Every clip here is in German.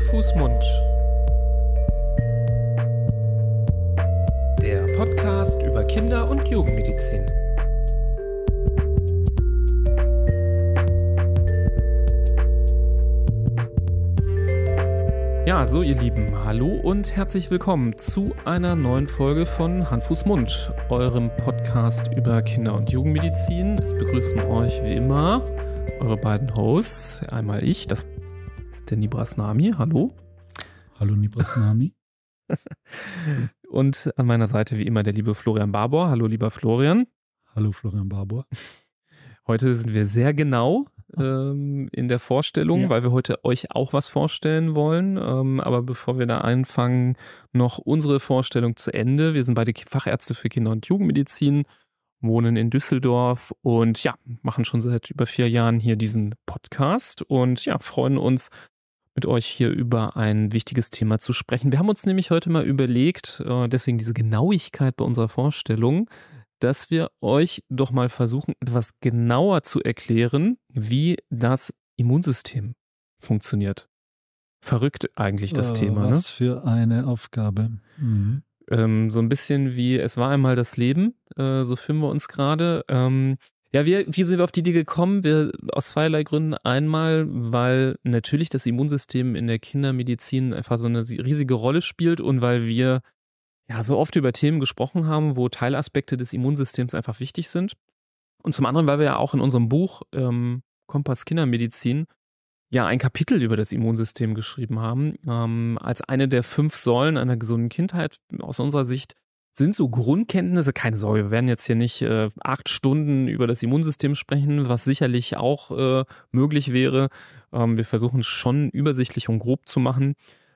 Fuß, Mund. Der Podcast über Kinder- und Jugendmedizin. Ja, so ihr Lieben, hallo und herzlich willkommen zu einer neuen Folge von Hand, Fuß, Mund, eurem Podcast über Kinder- und Jugendmedizin. Es begrüßen euch wie immer eure beiden Hosts. Einmal ich, das ist der Nibras Nami, hallo. Hallo Nibras Nami. Und an meiner Seite wie immer der liebe Florian Barbour. Hallo lieber Florian. Hallo Florian Barbour. Heute sind wir sehr genau in der Vorstellung, weil wir heute euch auch was vorstellen wollen. Aber bevor wir da anfangen, noch unsere Vorstellung zu Ende. Wir sind beide Fachärzte für Kinder- und Jugendmedizin, wohnen in Düsseldorf und ja, machen schon seit über 4 Jahren hier diesen Podcast und ja, freuen uns, mit euch hier über ein wichtiges Thema zu sprechen. Wir haben uns nämlich heute mal überlegt, deswegen diese Genauigkeit bei unserer Vorstellung, dass wir euch doch mal versuchen, etwas genauer zu erklären, wie das Immunsystem funktioniert. Verrückt eigentlich das Thema, ne? Was für eine Aufgabe. Mhm. So ein bisschen wie, es war einmal das Leben, so fühlen wir uns gerade. Ja, wie sind wir auf die Idee gekommen? Aus zweierlei Gründen. Einmal, weil natürlich das Immunsystem in der Kindermedizin einfach so eine riesige Rolle spielt und weil wir ja so oft über Themen gesprochen haben, wo Teilaspekte des Immunsystems einfach wichtig sind. Und zum anderen, weil wir ja auch in unserem Buch Kompass Kindermedizin ja ein Kapitel über das Immunsystem geschrieben haben. Als eine der 5 Säulen einer gesunden Kindheit aus unserer Sicht sind so Grundkenntnisse, keine Sorge, wir werden jetzt hier nicht 8 Stunden über das Immunsystem sprechen, was sicherlich auch möglich wäre. Wir versuchen es schon übersichtlich und grob zu machen.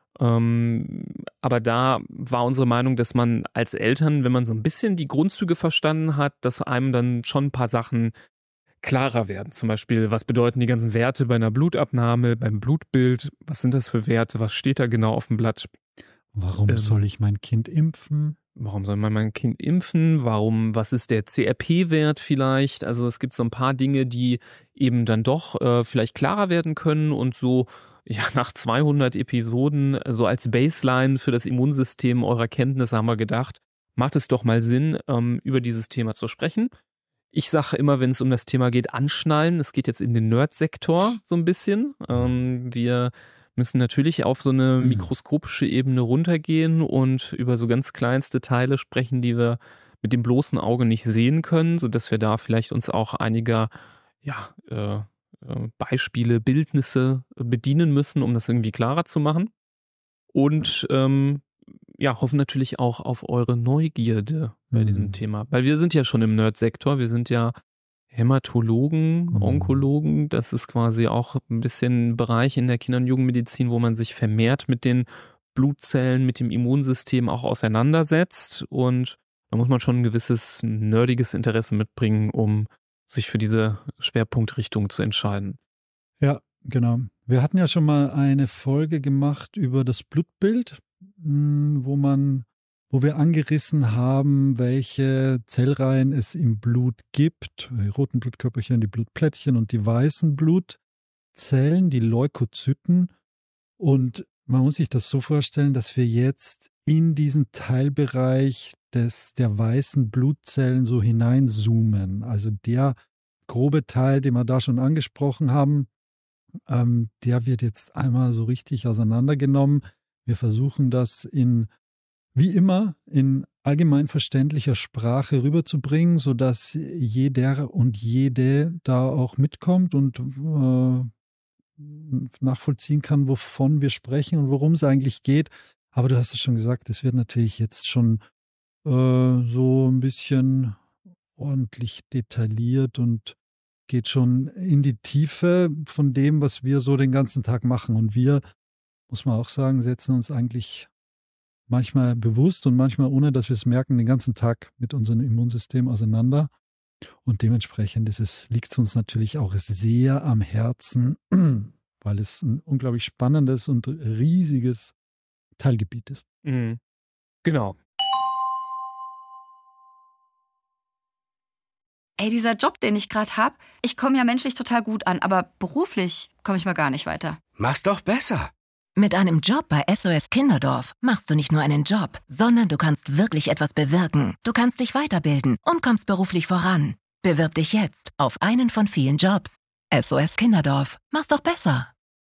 Aber da war unsere Meinung, dass man als Eltern, wenn man so ein bisschen die Grundzüge verstanden hat, dass einem dann schon ein paar Sachen klarer werden. Zum Beispiel, was bedeuten die ganzen Werte bei einer Blutabnahme, beim Blutbild? Was sind das für Werte? Was steht da genau auf dem Blatt? Warum soll ich mein Kind impfen? Warum soll man mein Kind impfen? Was ist der CRP-Wert vielleicht? Also es gibt so ein paar Dinge, die eben dann doch vielleicht klarer werden können und so ja, nach 200 Episoden, so als Baseline für das Immunsystem eurer Kenntnisse haben wir gedacht, macht es doch mal Sinn, über dieses Thema zu sprechen. Ich sage immer, wenn es um das Thema geht, anschnallen. Es geht jetzt in den Nerd-Sektor so ein bisschen. Wir müssen natürlich auf so eine mikroskopische Ebene runtergehen und über so ganz kleinste Teile sprechen, die wir mit dem bloßen Auge nicht sehen können, sodass wir da vielleicht uns auch einiger, Beispiele, Bildnisse bedienen müssen, um das irgendwie klarer zu machen. Und hoffen natürlich auch auf eure Neugierde bei diesem Thema. Weil wir sind ja schon im Nerd-Sektor, wir sind ja Hämatologen, Onkologen, das ist quasi auch ein bisschen ein Bereich in der Kinder- und Jugendmedizin, wo man sich vermehrt mit den Blutzellen, mit dem Immunsystem auch auseinandersetzt. Und da muss man schon ein gewisses nerdiges Interesse mitbringen, um sich für diese Schwerpunktrichtung zu entscheiden. Ja, genau. Wir hatten ja schon mal eine Folge gemacht über das Blutbild, wo wir angerissen haben, welche Zellreihen es im Blut gibt. Die roten Blutkörperchen, die Blutplättchen und die weißen Blutzellen, die Leukozyten. Und man muss sich das so vorstellen, dass wir jetzt in diesen Teilbereich der weißen Blutzellen so hineinzoomen. Also der grobe Teil, den wir da schon angesprochen haben, der wird jetzt einmal so richtig auseinandergenommen. Wir versuchen das wie immer in allgemein verständlicher Sprache rüberzubringen, sodass jeder und jede da auch mitkommt und nachvollziehen kann, wovon wir sprechen und worum es eigentlich geht. Aber du hast es schon gesagt, es wird natürlich jetzt schon so ein bisschen ordentlich detailliert und geht schon in die Tiefe von dem, was wir so den ganzen Tag machen. Und wir, muss man auch sagen, setzen uns eigentlich manchmal bewusst und manchmal ohne, dass wir es merken, den ganzen Tag mit unserem Immunsystem auseinander. Und dementsprechend liegt es uns natürlich auch sehr am Herzen, weil es ein unglaublich spannendes und riesiges Teilgebiet ist. Mhm. Genau. Ey, dieser Job, den ich gerade habe, ich komme ja menschlich total gut an, aber beruflich komme ich mal gar nicht weiter. Mach's doch besser. Mit einem Job bei SOS Kinderdorf machst du nicht nur einen Job, sondern du kannst wirklich etwas bewirken. Du kannst dich weiterbilden und kommst beruflich voran. Bewirb dich jetzt auf einen von vielen Jobs. SOS Kinderdorf. Mach's doch besser.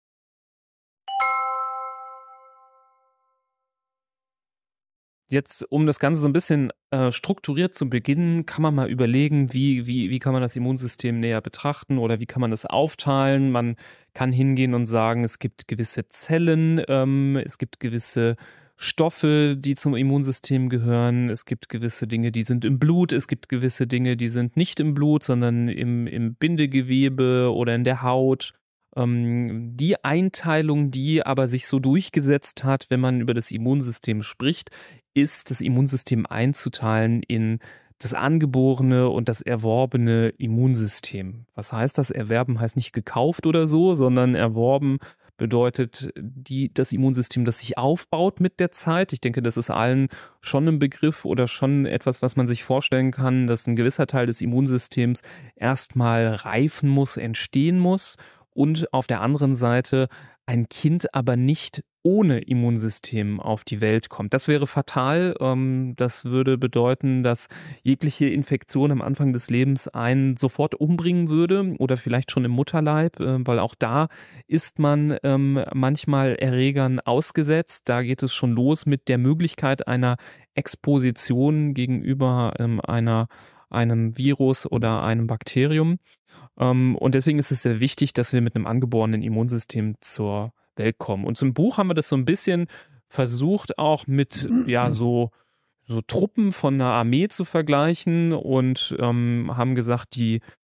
Jetzt, um das Ganze so ein bisschen strukturiert zu beginnen, kann man mal überlegen, wie kann man das Immunsystem näher betrachten oder wie kann man das aufteilen. Man kann hingehen und sagen, es gibt gewisse Zellen, es gibt gewisse Stoffe, die zum Immunsystem gehören. Es gibt gewisse Dinge, die sind im Blut. Es gibt gewisse Dinge, die sind nicht im Blut, sondern im Bindegewebe oder in der Haut. Die Einteilung, die aber sich so durchgesetzt hat, wenn man über das Immunsystem spricht, ist das Immunsystem einzuteilen in das angeborene und das erworbene Immunsystem. Was heißt das? Erwerben heißt nicht gekauft oder so, sondern erworben bedeutet das Immunsystem, das sich aufbaut mit der Zeit. Ich denke, das ist allen schon ein Begriff oder schon etwas, was man sich vorstellen kann, dass ein gewisser Teil des Immunsystems erstmal reifen muss, entstehen muss. Und auf der anderen Seite ein Kind aber nicht ohne Immunsystem auf die Welt kommt. Das wäre fatal. Das würde bedeuten, dass jegliche Infektion am Anfang des Lebens einen sofort umbringen würde oder vielleicht schon im Mutterleib, weil auch da ist man manchmal Erregern ausgesetzt. Da geht es schon los mit der Möglichkeit einer Exposition gegenüber einem Virus oder einem Bakterium. Und deswegen ist es sehr wichtig, dass wir mit einem angeborenen Immunsystem zur Welt kommen. Und zum Buch haben wir das so ein bisschen versucht, auch mit so Truppen von einer Armee zu vergleichen und haben gesagt,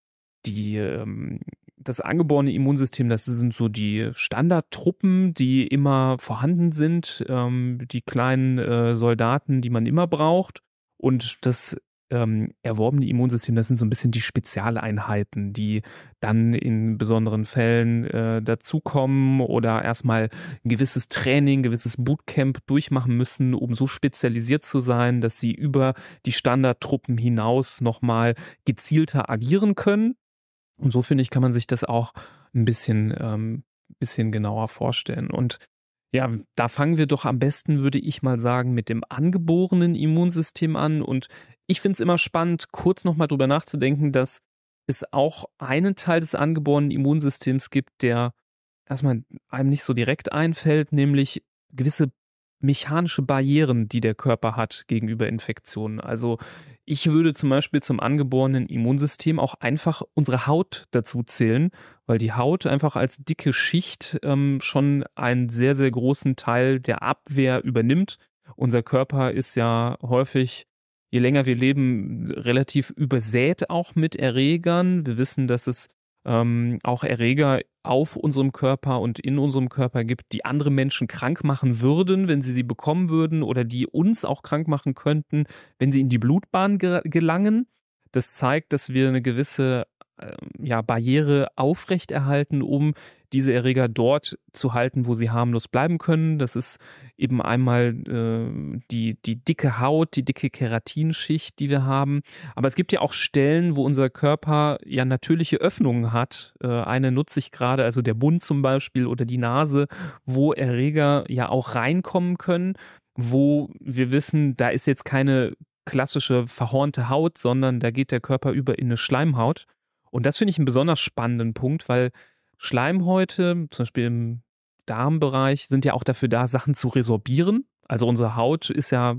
das angeborene Immunsystem, das sind so die Standardtruppen, die immer vorhanden sind, die kleinen Soldaten, die man immer braucht. Und das erworbene Immunsystem, das sind so ein bisschen die Spezialeinheiten, die dann in besonderen Fällen dazukommen oder erstmal ein gewisses Training, ein gewisses Bootcamp durchmachen müssen, um so spezialisiert zu sein, dass sie über die Standardtruppen hinaus nochmal gezielter agieren können. Und so, finde ich, kann man sich das auch ein bisschen genauer vorstellen. Und ja, da fangen wir doch am besten, würde ich mal sagen, mit dem angeborenen Immunsystem an. Und ich finde es immer spannend, kurz nochmal drüber nachzudenken, dass es auch einen Teil des angeborenen Immunsystems gibt, der erstmal einem nicht so direkt einfällt, nämlich gewisse mechanische Barrieren, die der Körper hat gegenüber Infektionen. Also ich würde zum Beispiel zum angeborenen Immunsystem auch einfach unsere Haut dazu zählen, weil die Haut einfach als dicke Schicht schon einen sehr, sehr großen Teil der Abwehr übernimmt. Unser Körper ist ja häufig, je länger wir leben, relativ übersät auch mit Erregern. Wir wissen, dass es auch Erreger auf unserem Körper und in unserem Körper gibt, die andere Menschen krank machen würden, wenn sie bekommen würden oder die uns auch krank machen könnten, wenn sie in die Blutbahn gelangen. Das zeigt, dass wir eine gewisse Barriere aufrechterhalten, um diese Erreger dort zu halten, wo sie harmlos bleiben können. Das ist eben einmal die dicke Haut, die dicke Keratinschicht, die wir haben. Aber es gibt ja auch Stellen, wo unser Körper ja natürliche Öffnungen hat. Eine nutze ich gerade, also der Mund zum Beispiel oder die Nase, wo Erreger ja auch reinkommen können, wo wir wissen, da ist jetzt keine klassische verhornte Haut, sondern da geht der Körper über in eine Schleimhaut. Und das finde ich einen besonders spannenden Punkt, weil Schleimhäute, zum Beispiel im Darmbereich, sind ja auch dafür da, Sachen zu resorbieren. Also unsere Haut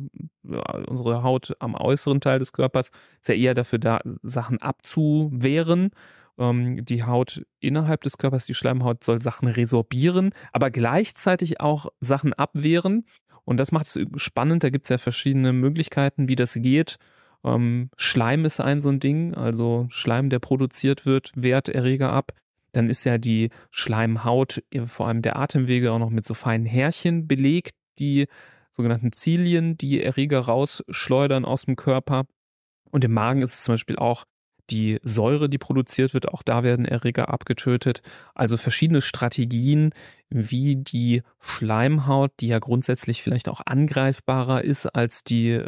unsere Haut am äußeren Teil des Körpers ist ja eher dafür da, Sachen abzuwehren. Die Haut innerhalb des Körpers, die Schleimhaut, soll Sachen resorbieren, aber gleichzeitig auch Sachen abwehren. Und das macht es spannend, da gibt es ja verschiedene Möglichkeiten, wie das geht. Schleim ist so ein Ding, also Schleim, der produziert wird, wehrt Erreger ab. Dann ist ja die Schleimhaut, vor allem der Atemwege, auch noch mit so feinen Härchen belegt, die sogenannten Zilien, die Erreger rausschleudern aus dem Körper. Und im Magen ist es zum Beispiel auch die Säure, die produziert wird, auch da werden Erreger abgetötet. Also verschiedene Strategien, wie die Schleimhaut, die ja grundsätzlich vielleicht auch angreifbarer ist als die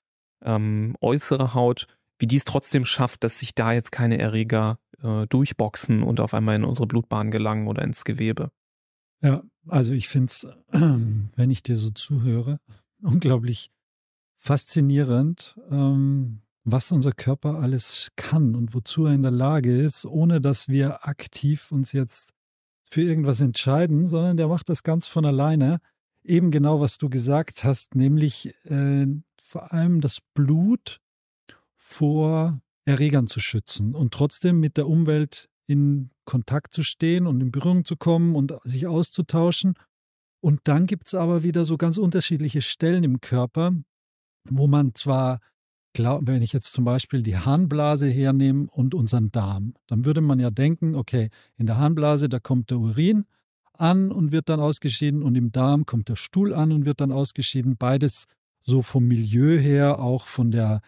äußere Haut, wie die es trotzdem schafft, dass sich da jetzt keine Erreger durchboxen und auf einmal in unsere Blutbahn gelangen oder ins Gewebe. Ja, also ich finde es, wenn ich dir so zuhöre, unglaublich faszinierend, was unser Körper alles kann und wozu er in der Lage ist, ohne dass wir aktiv uns jetzt für irgendwas entscheiden, sondern der macht das ganz von alleine. Eben genau, was du gesagt hast, nämlich vor allem das Blut vor Erregern zu schützen und trotzdem mit der Umwelt in Kontakt zu stehen und in Berührung zu kommen und sich auszutauschen. Und dann gibt es aber wieder so ganz unterschiedliche Stellen im Körper, wo man zwar, wenn ich jetzt zum Beispiel die Harnblase hernehme und unseren Darm, dann würde man ja denken, okay, in der Harnblase, da kommt der Urin an und wird dann ausgeschieden und im Darm kommt der Stuhl an und wird dann ausgeschieden. Beides so vom Milieu her, auch von der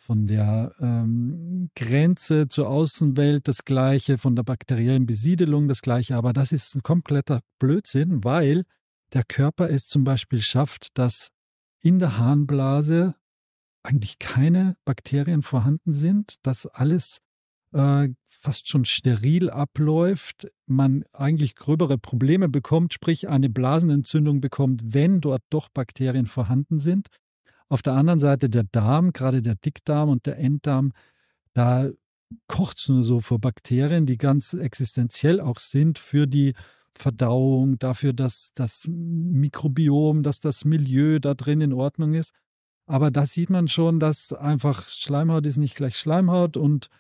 Grenze zur Außenwelt das Gleiche, von der bakteriellen Besiedelung das Gleiche. Aber das ist ein kompletter Blödsinn, weil der Körper es zum Beispiel schafft, dass in der Harnblase eigentlich keine Bakterien vorhanden sind, dass alles fast schon steril abläuft, man eigentlich gröbere Probleme bekommt, sprich eine Blasenentzündung bekommt, wenn dort doch Bakterien vorhanden sind. Auf der anderen Seite der Darm, gerade der Dickdarm und der Enddarm, da kocht es nur so vor Bakterien, die ganz existenziell auch sind für die Verdauung, dafür, dass das Mikrobiom, dass das Milieu da drin in Ordnung ist. Aber da sieht man schon, dass einfach Schleimhaut ist nicht gleich Schleimhaut und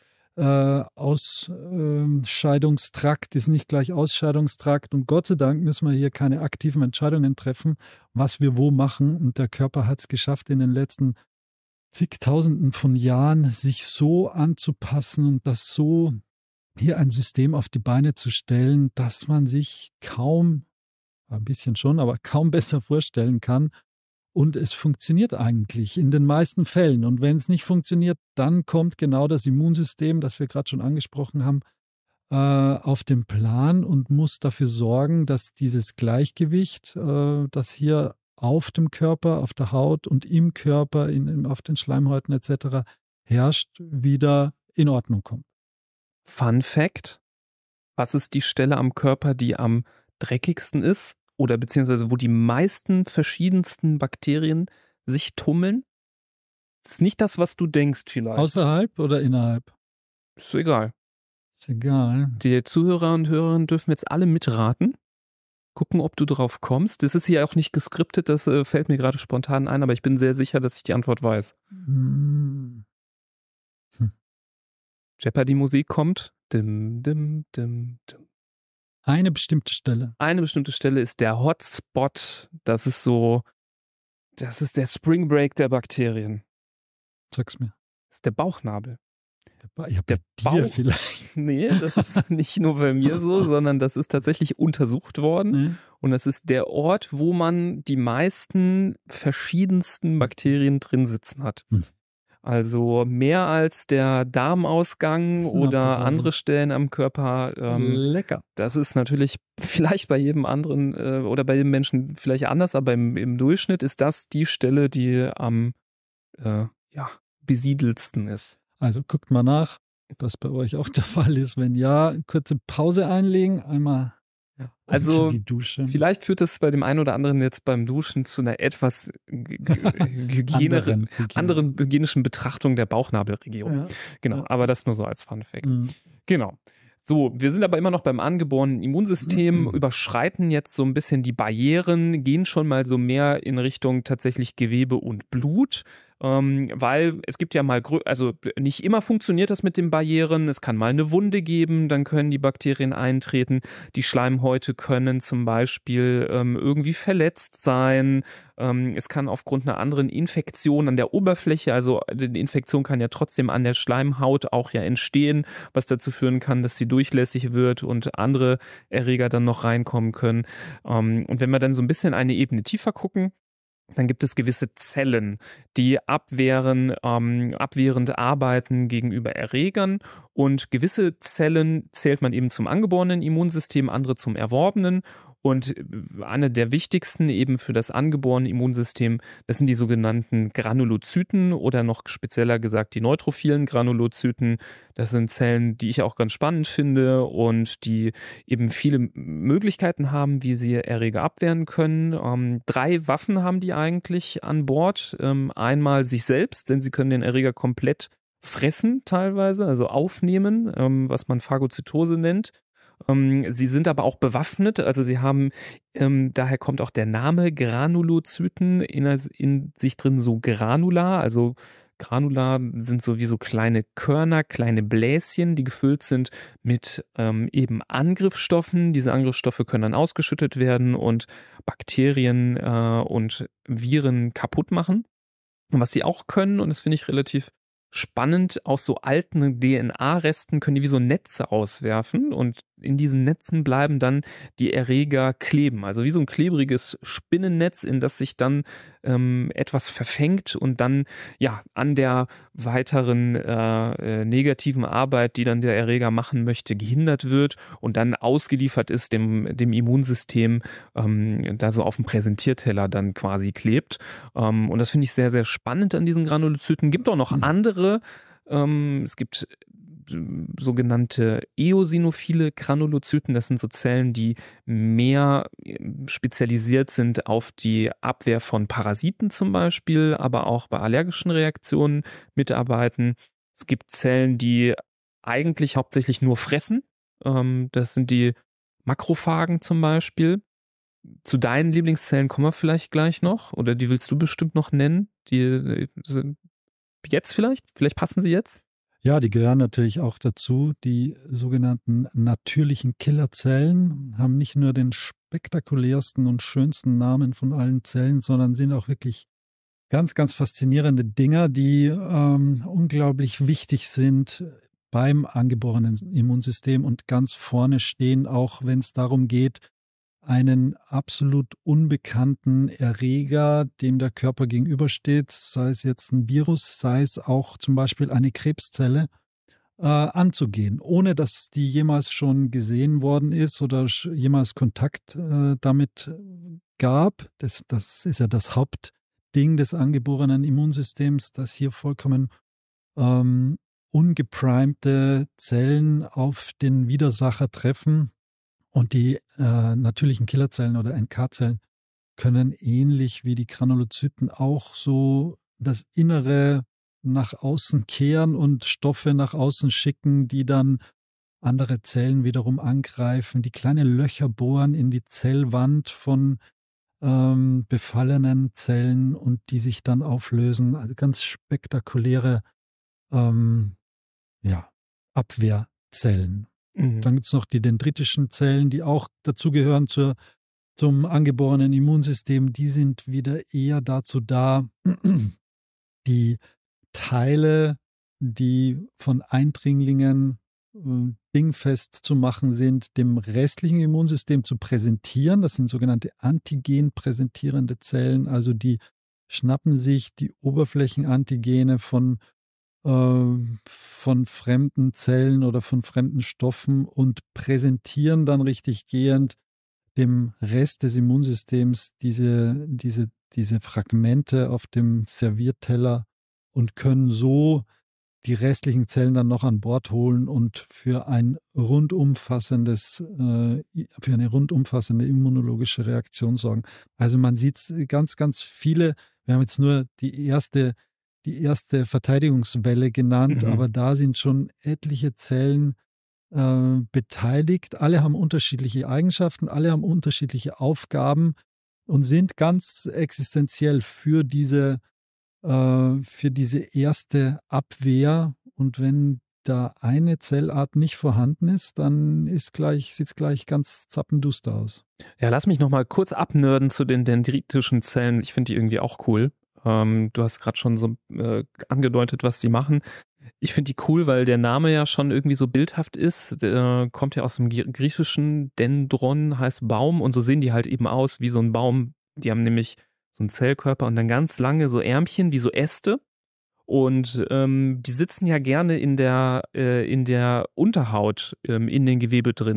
Ausscheidungstrakt ist nicht gleich Ausscheidungstrakt. Und Gott sei Dank müssen wir hier keine aktiven Entscheidungen treffen, was wir wo machen. Und der Körper hat es geschafft, in den letzten zigtausenden von Jahren sich so anzupassen und das so hier ein System auf die Beine zu stellen, dass man sich kaum, ein bisschen schon, aber kaum besser vorstellen kann. Und es funktioniert eigentlich in den meisten Fällen. Und wenn es nicht funktioniert, dann kommt genau das Immunsystem, das wir gerade schon angesprochen haben, auf den Plan und muss dafür sorgen, dass dieses Gleichgewicht, das hier auf dem Körper, auf der Haut und im Körper, auf den Schleimhäuten etc. herrscht, wieder in Ordnung kommt. Fun Fact: Was ist die Stelle am Körper, die am dreckigsten ist? Oder beziehungsweise wo die meisten verschiedensten Bakterien sich tummeln? Das ist nicht das, was du denkst vielleicht. Außerhalb oder innerhalb? Ist egal. Ist egal. Die Zuhörer und Hörerinnen dürfen jetzt alle mitraten. Gucken, ob du drauf kommst. Das ist hier auch nicht geskriptet, das fällt mir gerade spontan ein, aber ich bin sehr sicher, dass ich die Antwort weiß. Jeopardy-Musik kommt. Dim, dim, dim, dim. Eine bestimmte Stelle. Eine bestimmte Stelle ist der Hotspot. Das ist der Spring Break der Bakterien. Sag's mir. Das ist der Bauchnabel. Der Bauch vielleicht. Nee, das ist nicht nur bei mir so, sondern das ist tatsächlich untersucht worden. Und das ist der Ort, wo man die meisten verschiedensten Bakterien drin sitzen hat. Also mehr als der Darmausgang oder andere Stellen am Körper. Lecker. Das ist natürlich vielleicht bei jedem anderen oder bei jedem Menschen vielleicht anders, aber im Durchschnitt ist das die Stelle, die am besiedelsten ist. Also guckt mal nach, ob das bei euch auch der Fall ist. Wenn ja, kurze Pause einlegen, einmal also die Dusche. Vielleicht führt das bei dem einen oder anderen jetzt beim Duschen zu einer etwas anderen hygienischen Betrachtung der Bauchnabelregion. Ja. Genau, aber das nur so als Fun Fact. Genau. So, wir sind aber immer noch beim angeborenen Immunsystem, überschreiten jetzt so ein bisschen die Barrieren, gehen schon mal so mehr in Richtung tatsächlich Gewebe und Blut. Weil es gibt ja mal, also nicht immer funktioniert das mit den Barrieren, es kann mal eine Wunde geben, dann können die Bakterien eintreten, die Schleimhäute können zum Beispiel irgendwie verletzt sein, es kann aufgrund einer anderen Infektion an der Oberfläche, also die Infektion kann ja trotzdem an der Schleimhaut auch ja entstehen, was dazu führen kann, dass sie durchlässig wird und andere Erreger dann noch reinkommen können. Und wenn wir dann so ein bisschen eine Ebene tiefer gucken, dann gibt es gewisse Zellen, die abwehrend arbeiten gegenüber Erregern, und gewisse Zellen zählt man eben zum angeborenen Immunsystem, andere zum erworbenen. Und eine der wichtigsten eben für das angeborene Immunsystem, das sind die sogenannten Granulozyten oder noch spezieller gesagt die neutrophilen Granulozyten. Das sind Zellen, die ich auch ganz spannend finde und die eben viele Möglichkeiten haben, wie sie Erreger abwehren können. 3 Waffen haben die eigentlich an Bord. Einmal sich selbst, denn sie können den Erreger komplett fressen teilweise, also aufnehmen, was man Phagozytose nennt. Sie sind aber auch bewaffnet, also sie haben, daher kommt auch der Name Granulozyten, in sich drin so Granula, also Granula sind so wie so kleine Körner, kleine Bläschen, die gefüllt sind mit eben Angriffsstoffen. Diese Angriffsstoffe können dann ausgeschüttet werden und Bakterien und Viren kaputt machen. Und was sie auch können, und das finde ich relativ spannend, aus so alten DNA-Resten können die wie so Netze auswerfen und in diesen Netzen bleiben dann die Erreger kleben. Also wie so ein klebriges Spinnennetz, in das sich dann etwas verfängt und dann ja an der weiteren negativen Arbeit, die dann der Erreger machen möchte, gehindert wird und dann ausgeliefert ist dem Immunsystem, da so auf dem Präsentierteller dann quasi klebt. Und das finde ich sehr, sehr spannend an diesen Granulozyten. Gibt auch noch andere. Es gibt sogenannte eosinophile Granulozyten. Das sind so Zellen, die mehr spezialisiert sind auf die Abwehr von Parasiten zum Beispiel, aber auch bei allergischen Reaktionen mitarbeiten. Es gibt Zellen, die eigentlich hauptsächlich nur fressen. Das sind die Makrophagen zum Beispiel. Zu deinen Lieblingszellen kommen wir vielleicht gleich noch, oder die willst du bestimmt noch nennen. Die sind jetzt vielleicht? Vielleicht passen sie jetzt? Ja, die gehören natürlich auch dazu. Die sogenannten natürlichen Killerzellen haben nicht nur den spektakulärsten und schönsten Namen von allen Zellen, sondern sind auch wirklich ganz, ganz faszinierende Dinger, die unglaublich wichtig sind beim angeborenen Immunsystem und ganz vorne stehen, auch wenn es darum geht, einen absolut unbekannten Erreger, dem der Körper gegenübersteht, sei es jetzt ein Virus, sei es auch zum Beispiel eine Krebszelle, anzugehen, ohne dass die jemals schon gesehen worden ist oder jemals Kontakt damit gab. Das ist ja das Hauptding des angeborenen Immunsystems, dass hier vollkommen ungeprimte Zellen auf den Widersacher treffen. Und die natürlichen Killerzellen oder NK-Zellen können ähnlich wie die Granulozyten auch so das Innere nach außen kehren und Stoffe nach außen schicken, die dann andere Zellen wiederum angreifen, die kleine Löcher bohren in die Zellwand von befallenen Zellen und die sich dann auflösen. Also ganz spektakuläre Abwehrzellen. Dann gibt es noch die dendritischen Zellen, die auch dazugehören zum angeborenen Immunsystem. Die sind wieder eher dazu da, die Teile, die von Eindringlingen dingfest zu machen sind, dem restlichen Immunsystem zu präsentieren. Das sind sogenannte antigenpräsentierende Zellen. Also die schnappen sich die Oberflächenantigene von fremden Zellen oder von fremden Stoffen und präsentieren dann richtig gehend dem Rest des Immunsystems diese Fragmente auf dem Servierteller und können so die restlichen Zellen dann noch an Bord holen und für eine rundumfassende immunologische Reaktion sorgen. Also man sieht ganz, ganz viele, wir haben jetzt nur die erste Verteidigungswelle genannt, aber da sind schon etliche Zellen beteiligt. Alle haben unterschiedliche Eigenschaften, alle haben unterschiedliche Aufgaben und sind ganz existenziell für diese erste Abwehr. Und wenn da eine Zellart nicht vorhanden ist, dann sieht es gleich ganz zappenduster aus. Ja, lass mich noch mal kurz abnörden zu den dendritischen Zellen. Ich finde die irgendwie auch cool. Du hast gerade schon so angedeutet, was die machen. Ich finde die cool, weil der Name ja schon irgendwie so bildhaft ist. Kommt ja aus dem Griechischen. Dendron heißt Baum und so sehen die halt eben aus wie so ein Baum. Die haben nämlich so einen Zellkörper und dann ganz lange so Ärmchen wie so Äste. Und die sitzen ja gerne in der Unterhaut, in den Gewebe drin.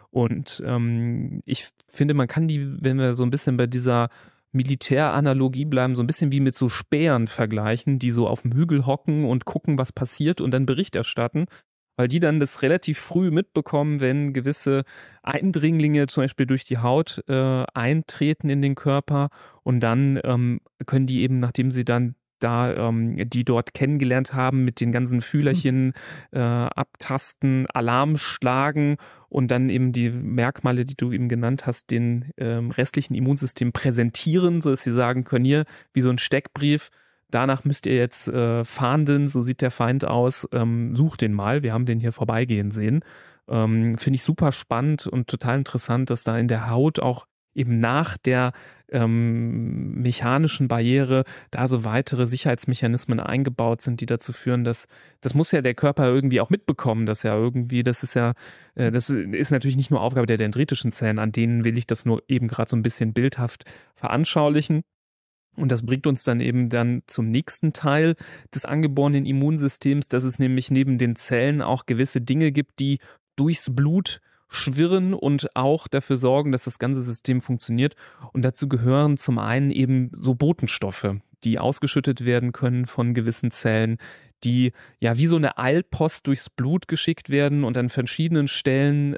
Und ich finde, man kann die, wenn wir so ein bisschen bei dieser Militäranalogie bleiben, so ein bisschen wie mit so Spähern vergleichen, die so auf dem Hügel hocken und gucken, was passiert und dann Bericht erstatten, weil die dann das relativ früh mitbekommen, wenn gewisse Eindringlinge zum Beispiel durch die Haut eintreten in den Körper, und dann können die eben, nachdem sie dann die dort kennengelernt haben, mit den ganzen Fühlerchen abtasten, Alarm schlagen und dann eben die Merkmale, die du eben genannt hast, den restlichen Immunsystem präsentieren, sodass sie sagen können, hier, wie so ein Steckbrief, danach müsst ihr jetzt fahnden, so sieht der Feind aus, sucht den mal, wir haben den hier vorbeigehen sehen. Finde ich super spannend und total interessant, dass da in der Haut auch eben nach der mechanischen Barriere da so weitere Sicherheitsmechanismen eingebaut sind, die dazu führen, dass das muss ja der Körper irgendwie auch mitbekommen, dass ja irgendwie, das ist natürlich nicht nur Aufgabe der dendritischen Zellen, an denen will ich das nur eben gerade so ein bisschen bildhaft veranschaulichen. Und das bringt uns dann eben dann zum nächsten Teil des angeborenen Immunsystems, dass es nämlich neben den Zellen auch gewisse Dinge gibt, die durchs Blut schwirren und auch dafür sorgen, dass das ganze System funktioniert. Und dazu gehören zum einen eben so Botenstoffe, die ausgeschüttet werden können von gewissen Zellen, die ja wie so eine Eilpost durchs Blut geschickt werden und an verschiedenen Stellen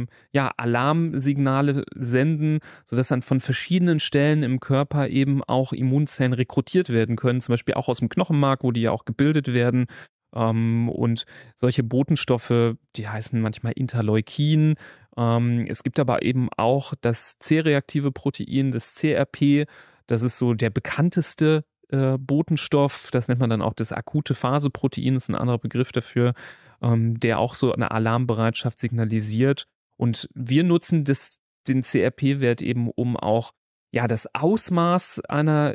Alarmsignale senden, sodass dann von verschiedenen Stellen im Körper eben auch Immunzellen rekrutiert werden können, zum Beispiel auch aus dem Knochenmark, wo die ja auch gebildet werden. Und solche Botenstoffe, die heißen manchmal Interleukin. Es gibt aber eben auch das C-reaktive Protein, das CRP. Das ist so der bekannteste Botenstoff. Das nennt man dann auch das akute Phase-Protein, das ist ein anderer Begriff dafür, der auch so eine Alarmbereitschaft signalisiert. Und wir nutzen den CRP-Wert eben, um auch das Ausmaß einer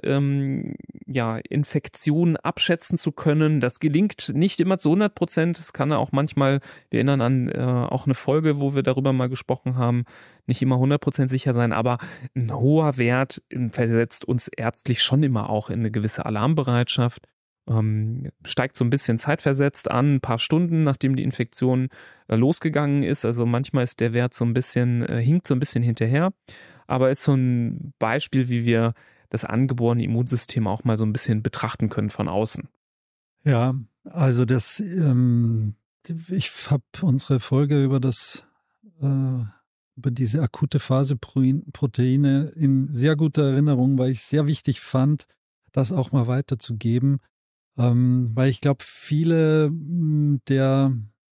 Infektion abschätzen zu können. Das gelingt nicht immer zu 100%. Es kann auch manchmal, wir erinnern an auch eine Folge, wo wir darüber mal gesprochen haben, nicht immer 100% sicher sein, aber ein hoher Wert versetzt uns ärztlich schon immer auch in eine gewisse Alarmbereitschaft. Steigt so ein bisschen zeitversetzt an, ein paar Stunden, nachdem die Infektion losgegangen ist. Also manchmal ist der Wert hinkt so ein bisschen hinterher. Aber ist so ein Beispiel, wie wir das angeborene Immunsystem auch mal so ein bisschen betrachten können von außen. Ja, also ich habe unsere Folge über diese akute Phase Proteine in sehr guter Erinnerung, weil ich es sehr wichtig fand, das auch mal weiterzugeben, weil ich glaube, viele der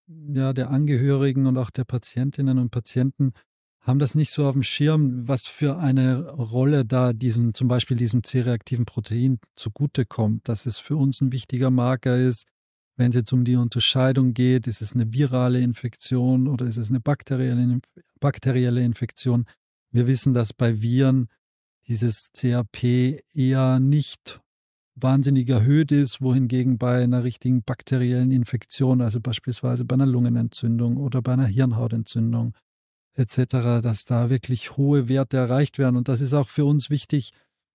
Angehörigen und auch der Patientinnen und Patienten haben das nicht so auf dem Schirm, was für eine Rolle da zum Beispiel diesem C-reaktiven Protein zugutekommt, dass es für uns ein wichtiger Marker ist, wenn es jetzt um die Unterscheidung geht, ist es eine virale Infektion oder ist es eine bakterielle Infektion. Wir wissen, dass bei Viren dieses CRP eher nicht wahnsinnig erhöht ist, wohingegen bei einer richtigen bakteriellen Infektion, also beispielsweise bei einer Lungenentzündung oder bei einer Hirnhautentzündung, etc., dass da wirklich hohe Werte erreicht werden. Und das ist auch für uns wichtig,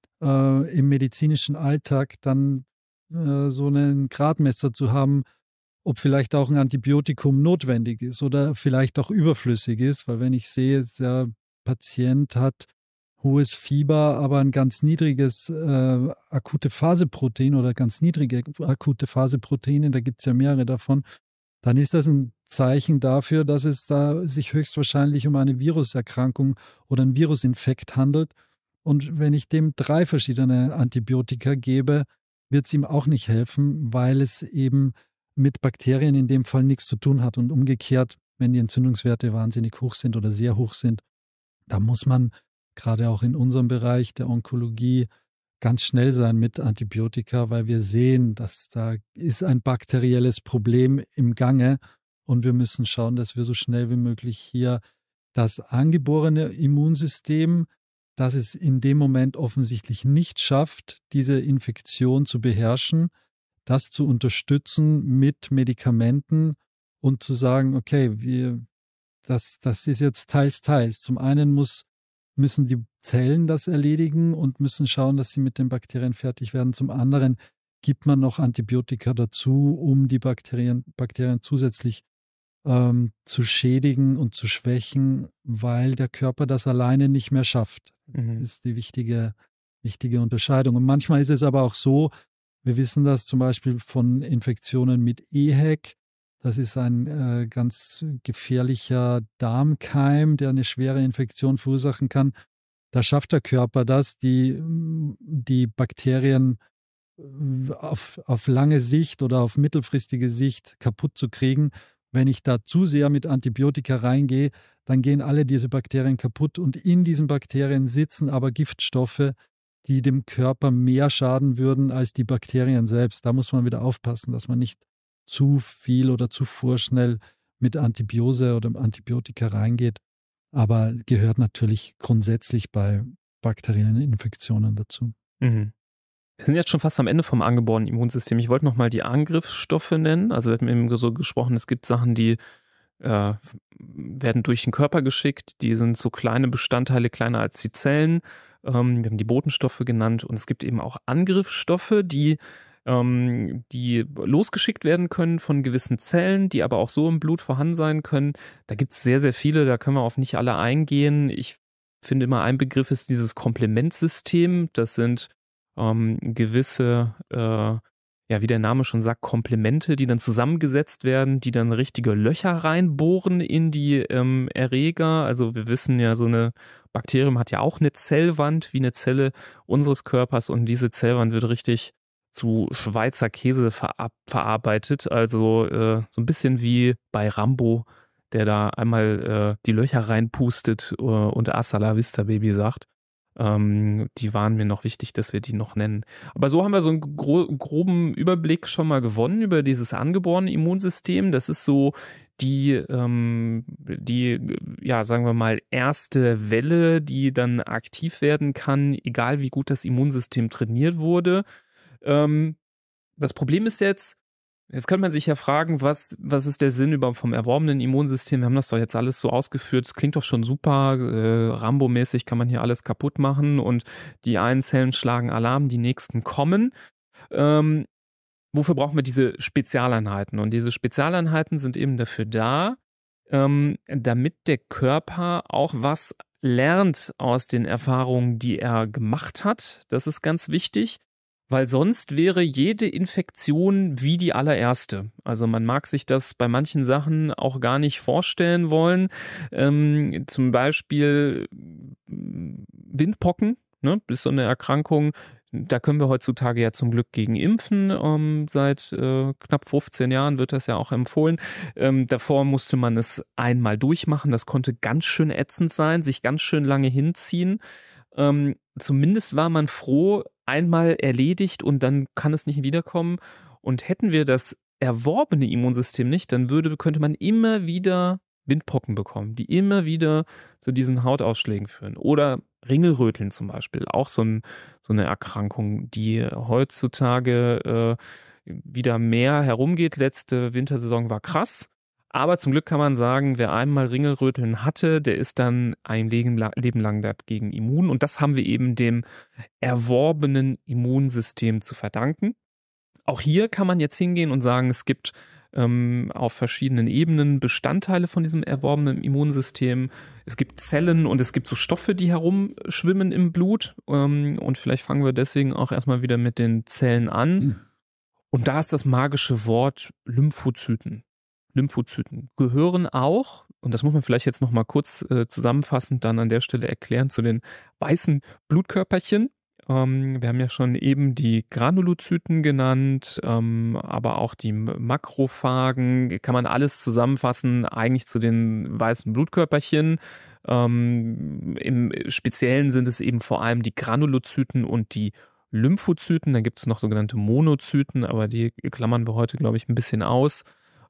im medizinischen Alltag dann so einen Gradmesser zu haben, ob vielleicht auch ein Antibiotikum notwendig ist oder vielleicht auch überflüssig ist, weil wenn ich sehe, der Patient hat hohes Fieber, aber ein ganz niedriges akute Phase-Protein oder ganz niedrige akute Phase-Proteine, da gibt es ja mehrere davon, dann ist das ein Zeichen dafür, dass es da sich höchstwahrscheinlich um eine Viruserkrankung oder einen Virusinfekt handelt. Und wenn ich dem 3 verschiedene Antibiotika gebe, wird es ihm auch nicht helfen, weil es eben mit Bakterien in dem Fall nichts zu tun hat. Und umgekehrt, wenn die Entzündungswerte wahnsinnig hoch sind oder sehr hoch sind, da muss man gerade auch in unserem Bereich der Onkologie ganz schnell sein mit Antibiotika, weil wir sehen, dass da ist ein bakterielles Problem im Gange und wir müssen schauen, dass wir so schnell wie möglich hier das angeborene Immunsystem, das es in dem Moment offensichtlich nicht schafft, diese Infektion zu beherrschen, das zu unterstützen mit Medikamenten und zu sagen, okay, das ist jetzt teils. Zum einen müssen die Zellen das erledigen und müssen schauen, dass sie mit den Bakterien fertig werden. Zum anderen gibt man noch Antibiotika dazu, um die Bakterien zusätzlich zu schädigen und zu schwächen, weil der Körper das alleine nicht mehr schafft. Das ist die wichtige Unterscheidung. Und manchmal ist es aber auch so, wir wissen das zum Beispiel von Infektionen mit EHEC. Das ist ein ganz gefährlicher Darmkeim, der eine schwere Infektion verursachen kann. Da schafft der Körper das, die Bakterien auf lange Sicht oder auf mittelfristige Sicht kaputt zu kriegen. Wenn ich da zu sehr mit Antibiotika reingehe, dann gehen alle diese Bakterien kaputt und in diesen Bakterien sitzen aber Giftstoffe, die dem Körper mehr schaden würden als die Bakterien selbst. Da muss man wieder aufpassen, dass man nicht zu viel oder zu vorschnell mit Antibiose oder Antibiotika reingeht. Aber gehört natürlich grundsätzlich bei bakteriellen Infektionen dazu. Mhm. Wir sind jetzt schon fast am Ende vom angeborenen Immunsystem. Ich wollte nochmal die Angriffsstoffe nennen. Also wir hatten eben so gesprochen, es gibt Sachen, die werden durch den Körper geschickt. Die sind so kleine Bestandteile, kleiner als die Zellen. Wir haben die Botenstoffe genannt. Und es gibt eben auch Angriffsstoffe, die losgeschickt werden können von gewissen Zellen, die aber auch so im Blut vorhanden sein können. Da gibt es sehr, sehr viele, da können wir auf nicht alle eingehen. Ich finde immer, ein Begriff ist dieses Komplementsystem. Das sind gewisse, wie der Name schon sagt, Komplemente, die dann zusammengesetzt werden, die dann richtige Löcher reinbohren in die Erreger. Also wir wissen ja, so eine Bakterium hat ja auch eine Zellwand, wie eine Zelle unseres Körpers, und diese Zellwand wird richtig zu Schweizer Käse verarbeitet. Also so ein bisschen wie bei Rambo, der da einmal die Löcher reinpustet und Hasta la vista, Baby sagt. Die waren mir noch wichtig, dass wir die noch nennen. Aber so haben wir so einen groben Überblick schon mal gewonnen über dieses angeborene Immunsystem. Das ist so die, sagen wir mal, erste Welle, die dann aktiv werden kann, egal wie gut das Immunsystem trainiert wurde. Das Problem ist jetzt könnte man sich ja fragen, was ist der Sinn überhaupt vom erworbenen Immunsystem? Wir haben das doch jetzt alles so ausgeführt, es klingt doch schon super, Rambo-mäßig kann man hier alles kaputt machen und die einen Zellen schlagen Alarm, die nächsten kommen. Wofür brauchen wir diese Spezialeinheiten? Und diese Spezialeinheiten sind eben dafür da, damit der Körper auch was lernt aus den Erfahrungen, die er gemacht hat. Das ist ganz wichtig. Weil sonst wäre jede Infektion wie die allererste. Also man mag sich das bei manchen Sachen auch gar nicht vorstellen wollen. Zum Beispiel Windpocken, ne, ist so eine Erkrankung. Da können wir heutzutage ja zum Glück gegen impfen. Seit knapp 15 Jahren wird das ja auch empfohlen. Davor musste man es einmal durchmachen. Das konnte ganz schön ätzend sein, sich ganz schön lange hinziehen. Zumindest war man froh, einmal erledigt und dann kann es nicht wiederkommen. Und hätten wir das erworbene Immunsystem nicht, dann könnte man immer wieder Windpocken bekommen, die immer wieder zu diesen Hautausschlägen führen. Oder Ringelröteln zum Beispiel, auch so eine Erkrankung, die heutzutage wieder mehr herumgeht. Letzte Wintersaison war krass. Aber zum Glück kann man sagen, wer einmal Ringelröteln hatte, der ist dann ein Leben lang dagegen immun. Und das haben wir eben dem erworbenen Immunsystem zu verdanken. Auch hier kann man jetzt hingehen und sagen, es gibt auf verschiedenen Ebenen Bestandteile von diesem erworbenen Immunsystem. Es gibt Zellen und es gibt so Stoffe, die herumschwimmen im Blut. Und vielleicht fangen wir deswegen auch erstmal wieder mit den Zellen an. Und da ist das magische Wort Lymphozyten. Lymphozyten gehören auch, und das muss man vielleicht jetzt nochmal kurz zusammenfassend dann an der Stelle erklären, zu den weißen Blutkörperchen. Wir haben ja schon eben die Granulozyten genannt, aber auch die Makrophagen, kann man alles zusammenfassen, eigentlich zu den weißen Blutkörperchen. Im Speziellen sind es eben vor allem die Granulozyten und die Lymphozyten. Dann gibt es noch sogenannte Monozyten, aber die klammern wir heute, glaube ich, ein bisschen aus.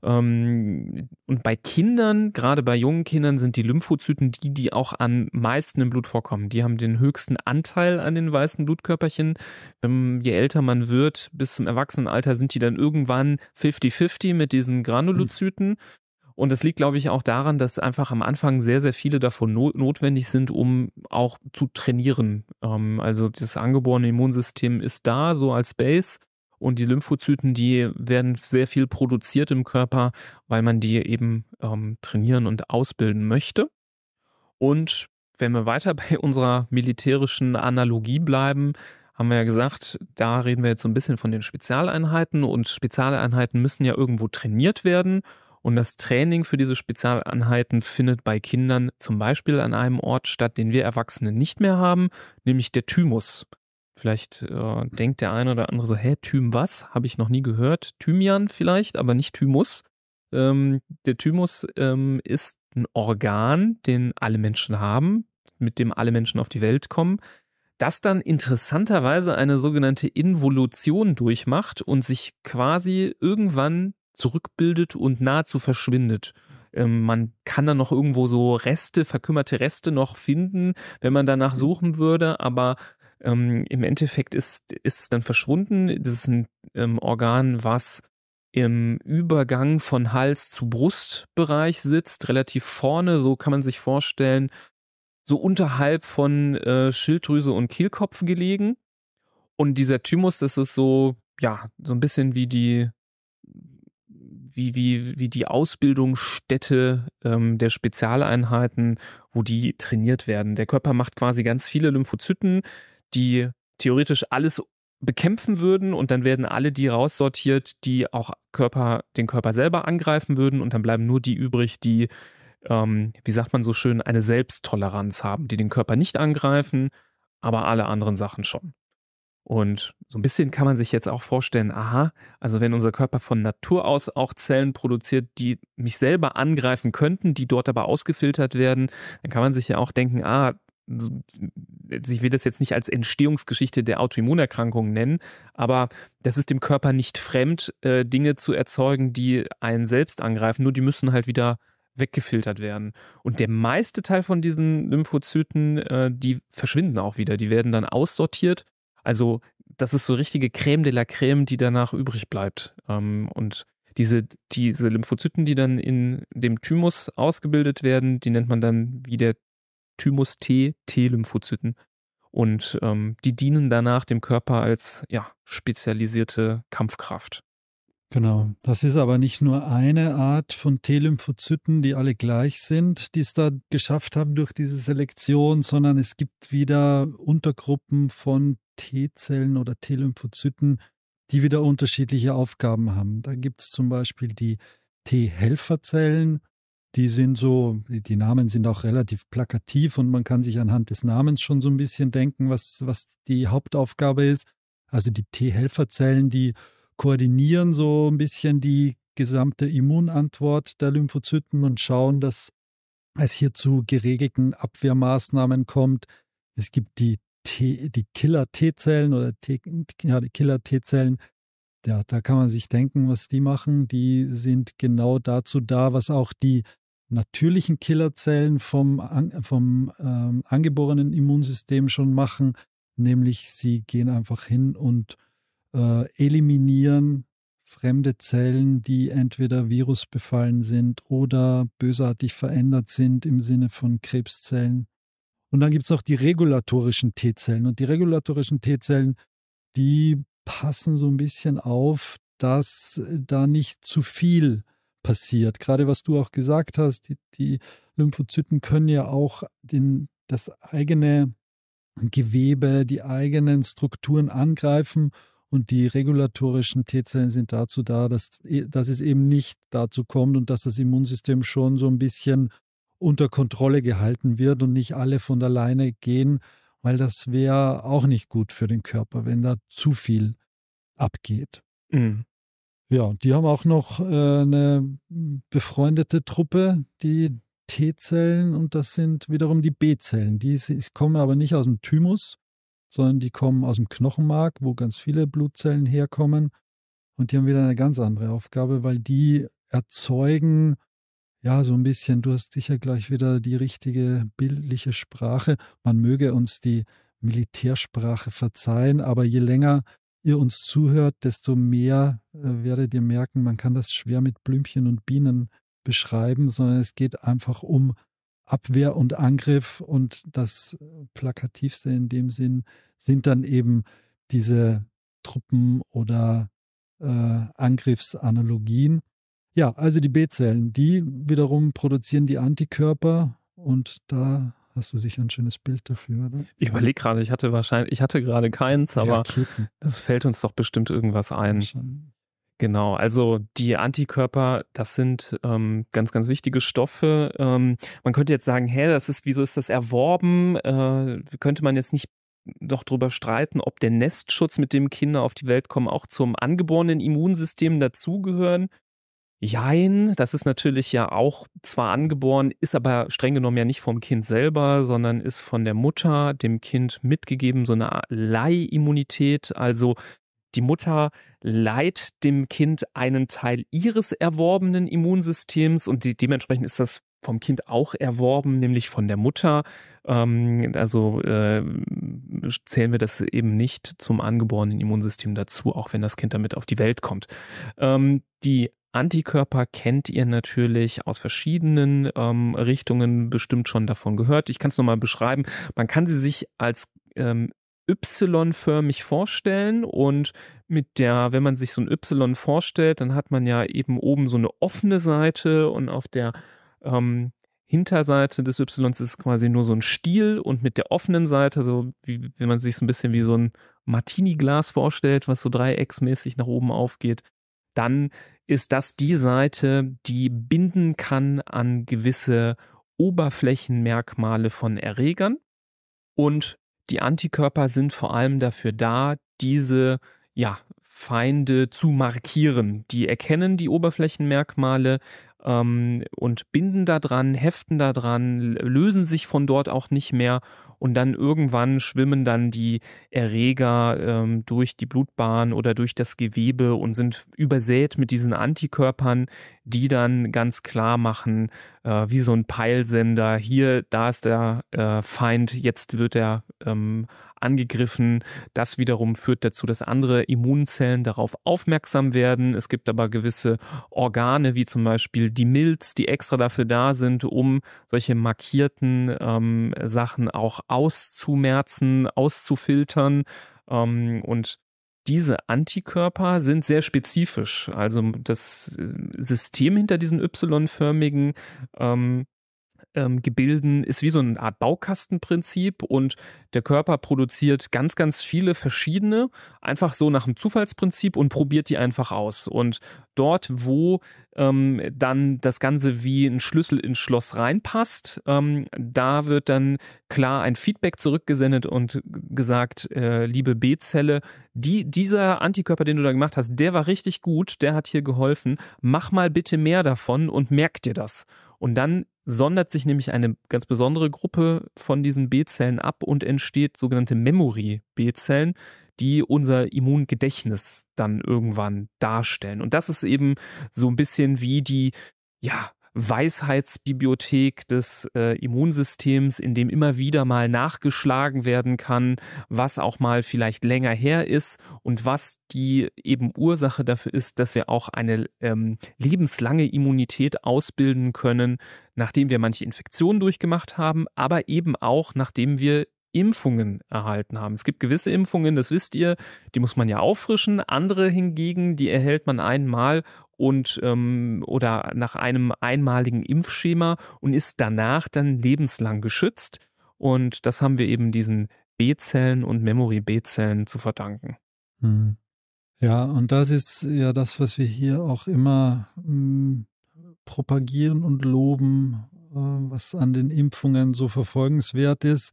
Und bei Kindern, gerade bei jungen Kindern, sind die Lymphozyten die auch am meisten im Blut vorkommen. Die haben den höchsten Anteil an den weißen Blutkörperchen. Je älter man wird, bis zum Erwachsenenalter, sind die dann irgendwann 50-50 mit diesen Granulozyten. Und das liegt, glaube ich, auch daran, dass einfach am Anfang sehr, sehr viele davon notwendig sind, um auch zu trainieren. Also das angeborene Immunsystem ist da, so als Base. Und die Lymphozyten, die werden sehr viel produziert im Körper, weil man die eben trainieren und ausbilden möchte. Und wenn wir weiter bei unserer militärischen Analogie bleiben, haben wir ja gesagt, da reden wir jetzt so ein bisschen von den Spezialeinheiten und Spezialeinheiten müssen ja irgendwo trainiert werden. Und das Training für diese Spezialeinheiten findet bei Kindern zum Beispiel an einem Ort statt, den wir Erwachsene nicht mehr haben, nämlich der Thymus. Vielleicht denkt der eine oder andere so, Thym was? Habe ich noch nie gehört. Thymian vielleicht, aber nicht Thymus. Der Thymus ist ein Organ, den alle Menschen haben, mit dem alle Menschen auf die Welt kommen, das dann interessanterweise eine sogenannte Involution durchmacht und sich quasi irgendwann zurückbildet und nahezu verschwindet. Man kann dann noch irgendwo so Reste, verkümmerte Reste noch finden, wenn man danach suchen würde, aber im Endeffekt ist es dann verschwunden. Das ist ein Organ, was im Übergang von Hals zu Brustbereich sitzt, relativ vorne, so kann man sich vorstellen, so unterhalb von Schilddrüse und Kehlkopf gelegen. Und dieser Thymus, das ist so, ja, so ein bisschen wie die Ausbildungsstätte der Spezialeinheiten, wo die trainiert werden. Der Körper macht quasi ganz viele Lymphozyten, die theoretisch alles bekämpfen würden und dann werden alle die raussortiert, die auch den Körper selber angreifen würden und dann bleiben nur die übrig, die, wie sagt man so schön, eine Selbsttoleranz haben, die den Körper nicht angreifen, aber alle anderen Sachen schon. Und so ein bisschen kann man sich jetzt auch vorstellen, also wenn unser Körper von Natur aus auch Zellen produziert, die mich selber angreifen könnten, die dort aber ausgefiltert werden, dann kann man sich ja auch denken, ich will das jetzt nicht als Entstehungsgeschichte der Autoimmunerkrankung nennen, aber das ist dem Körper nicht fremd, Dinge zu erzeugen, die einen selbst angreifen, nur die müssen halt wieder weggefiltert werden. Und der meiste Teil von diesen Lymphozyten, die verschwinden auch wieder, die werden dann aussortiert. Also das ist so richtige Crème de la Crème, die danach übrig bleibt. Und diese Lymphozyten, die dann in dem Thymus ausgebildet werden, die nennt man dann wie der Thymus-T-Lymphozyten. Und die dienen danach dem Körper als spezialisierte Kampfkraft. Genau, das ist aber nicht nur eine Art von T-Lymphozyten, die alle gleich sind, die es da geschafft haben durch diese Selektion, sondern es gibt wieder Untergruppen von T-Zellen oder T-Lymphozyten, die wieder unterschiedliche Aufgaben haben. Da gibt es zum Beispiel die T-Helferzellen, die Namen sind auch relativ plakativ und man kann sich anhand des Namens schon so ein bisschen denken, was die Hauptaufgabe ist. Also die T-Helferzellen, die koordinieren so ein bisschen die gesamte Immunantwort der Lymphozyten und schauen, dass es hier zu geregelten Abwehrmaßnahmen kommt. Es gibt die Killer-T-Zellen oder die Killer-T-Zellen. Ja, da kann man sich denken, was die machen. Die sind genau dazu da, was auch die natürlichen Killerzellen vom angeborenen Immunsystem schon machen, nämlich sie gehen einfach hin und eliminieren fremde Zellen, die entweder virusbefallen sind oder bösartig verändert sind im Sinne von Krebszellen. Und dann gibt es auch die regulatorischen T-Zellen. Und die regulatorischen T-Zellen, die passen so ein bisschen auf, dass da nicht zu viel passiert. Gerade was du auch gesagt hast, die Lymphozyten können ja auch das eigene Gewebe, die eigenen Strukturen angreifen. Und die regulatorischen T-Zellen sind dazu da, dass es eben nicht dazu kommt und dass das Immunsystem schon so ein bisschen unter Kontrolle gehalten wird und nicht alle von alleine gehen, weil das wäre auch nicht gut für den Körper, wenn da zu viel abgeht. Mhm. Ja, die haben auch noch eine befreundete Truppe, die T-Zellen, und das sind wiederum die B-Zellen. Die kommen aber nicht aus dem Thymus, sondern die kommen aus dem Knochenmark, wo ganz viele Blutzellen herkommen. Und die haben wieder eine ganz andere Aufgabe, weil die erzeugen, ja, so ein bisschen, du hast sicher gleich wieder die richtige bildliche Sprache. Man möge uns die Militärsprache verzeihen, aber je länger ihr uns zuhört, desto mehr werdet ihr merken, man kann das schwer mit Blümchen und Bienen beschreiben, sondern es geht einfach um Abwehr und Angriff, und das Plakativste in dem Sinn sind dann eben diese Truppen oder Angriffsanalogien. Ja, also die B-Zellen, die wiederum produzieren die Antikörper und da hast du sicher ein schönes Bild dafür, oder? Ich überlege gerade, ich hatte gerade keins, aber es fällt uns doch bestimmt irgendwas ein. Genau, also die Antikörper, das sind ganz, ganz wichtige Stoffe. Man könnte jetzt sagen, wieso ist das erworben? Könnte man jetzt nicht noch drüber streiten, ob der Nestschutz, mit dem Kinder auf die Welt kommen, auch zum angeborenen Immunsystem dazugehören? Jein, das ist natürlich ja auch zwar angeboren, ist aber streng genommen ja nicht vom Kind selber, sondern ist von der Mutter dem Kind mitgegeben, so eine Leihimmunität. Also die Mutter leiht dem Kind einen Teil ihres erworbenen Immunsystems und dementsprechend ist das vom Kind auch erworben, nämlich von der Mutter. Zählen wir das eben nicht zum angeborenen Immunsystem dazu, auch wenn das Kind damit auf die Welt kommt. Die Antikörper kennt ihr natürlich aus verschiedenen Richtungen, bestimmt schon davon gehört. Ich kann es nochmal beschreiben. Man kann sie sich als Y-förmig vorstellen und wenn man sich so ein Y vorstellt, dann hat man ja eben oben so eine offene Seite und auf der Hinterseite des Y ist quasi nur so ein Stiel und mit der offenen Seite, so wie wenn man sich so ein bisschen wie so ein Martini-Glas vorstellt, was so dreiecksmäßig nach oben aufgeht, dann ist das die Seite, die binden kann an gewisse Oberflächenmerkmale von Erregern. Und die Antikörper sind vor allem dafür da, diese Feinde zu markieren. Die erkennen die Oberflächenmerkmale und binden da dran, heften da dran, lösen sich von dort auch nicht mehr und dann irgendwann schwimmen dann die Erreger durch die Blutbahn oder durch das Gewebe und sind übersät mit diesen Antikörpern, die dann ganz klar machen, wie so ein Peilsender, hier, da ist der Feind, jetzt wird er angegriffen. Das wiederum führt dazu, dass andere Immunzellen darauf aufmerksam werden. Es gibt aber gewisse Organe, wie zum Beispiel die Milz, die extra dafür da sind, um solche markierten Sachen auch auszumerzen, auszufiltern. Und diese Antikörper sind sehr spezifisch. Also das System hinter diesen Y-förmigen Gebilden ist wie so eine Art Baukastenprinzip und der Körper produziert ganz, ganz viele verschiedene, einfach so nach dem Zufallsprinzip und probiert die einfach aus. Und dort, wo dann das Ganze wie ein Schlüssel ins Schloss reinpasst, da wird dann klar ein Feedback zurückgesendet und gesagt, liebe B-Zelle, dieser Antikörper, den du da gemacht hast, der war richtig gut, der hat hier geholfen, mach mal bitte mehr davon und merk dir das. Und dann sondert sich nämlich eine ganz besondere Gruppe von diesen B-Zellen ab und entsteht sogenannte Memory-B-Zellen, die unser Immungedächtnis dann irgendwann darstellen. Und das ist eben so ein bisschen wie die, Weisheitsbibliothek des Immunsystems, in dem immer wieder mal nachgeschlagen werden kann, was auch mal vielleicht länger her ist und was die eben Ursache dafür ist, dass wir auch eine lebenslange Immunität ausbilden können, nachdem wir manche Infektionen durchgemacht haben, aber eben auch nachdem wir Impfungen erhalten haben. Es gibt gewisse Impfungen, das wisst ihr, die muss man ja auffrischen. Andere hingegen, die erhält man einmal und oder nach einem einmaligen Impfschema und ist danach dann lebenslang geschützt. Und das haben wir eben diesen B-Zellen und Memory-B-Zellen zu verdanken. Ja, und das ist ja das, was wir hier auch immer propagieren und loben, was an den Impfungen so verfolgenswert ist.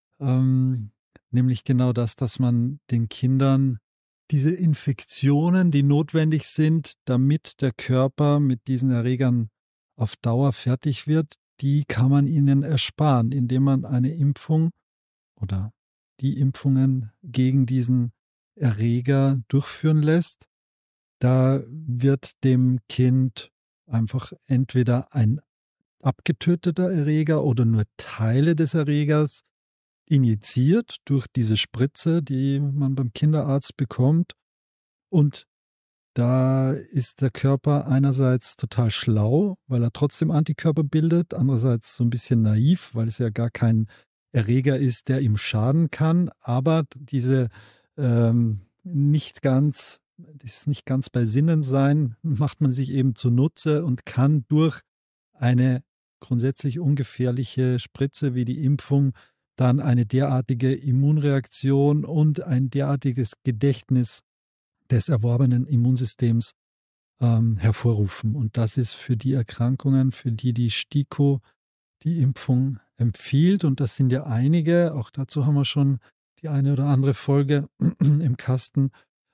Nämlich genau das, dass man den Kindern diese Infektionen, die notwendig sind, damit der Körper mit diesen Erregern auf Dauer fertig wird, die kann man ihnen ersparen, indem man eine Impfung oder die Impfungen gegen diesen Erreger durchführen lässt. Da wird dem Kind einfach entweder ein abgetöteter Erreger oder nur Teile des Erregers injiziert durch diese Spritze, die man beim Kinderarzt bekommt. Und da ist der Körper einerseits total schlau, weil er trotzdem Antikörper bildet, andererseits so ein bisschen naiv, weil es ja gar kein Erreger ist, der ihm schaden kann. Aber diese nicht ganz das nicht ganz bei Sinnen sein, macht man sich eben zunutze und kann durch eine grundsätzlich ungefährliche Spritze wie die Impfung dann eine derartige Immunreaktion und ein derartiges Gedächtnis des erworbenen Immunsystems hervorrufen. Und das ist für die Erkrankungen, für die STIKO die Impfung empfiehlt. Und das sind ja einige, auch dazu haben wir schon die eine oder andere Folge im Kasten.